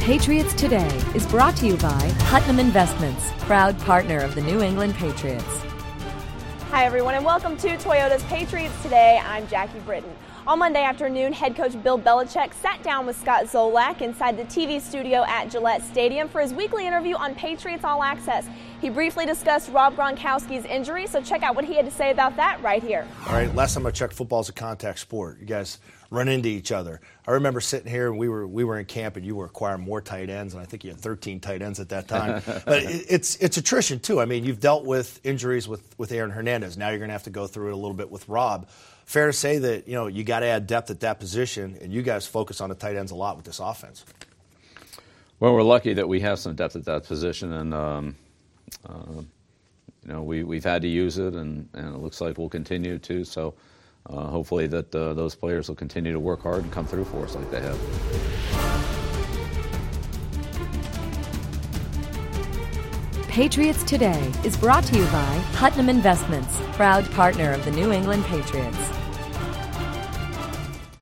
Patriots Today is brought to you by Putnam Investments, proud partner of the New England Patriots. Hi everyone and welcome to Toyota's Patriots Today. I'm Jackie Britton. On Monday afternoon, head coach Bill Belichick sat down with Scott Zolak inside the TV studio at Gillette Stadium for his weekly interview on Patriots All Access. He briefly discussed Rob Gronkowski's injury, so check out what he had to say about that right here. All right, last time I checked, football's a contact sport. You guys run into each other. I remember sitting here and we were in camp and you were acquiring more tight ends, and I think you had 13 tight ends at that time. But it's attrition too. I mean, you've dealt with injuries with Aaron Hernandez. Now you're going to have to go through it a little bit with Rob. Fair to say that you got to add depth at that position, and you guys focus on the tight ends a lot with this offense. Well, we're lucky that we have some depth at that position, and we've had to use it, and it looks like we'll continue to. So hopefully that those players will continue to work hard and come through for us like they have. Patriots Today is brought to you by Putnam Investments, proud partner of the New England Patriots.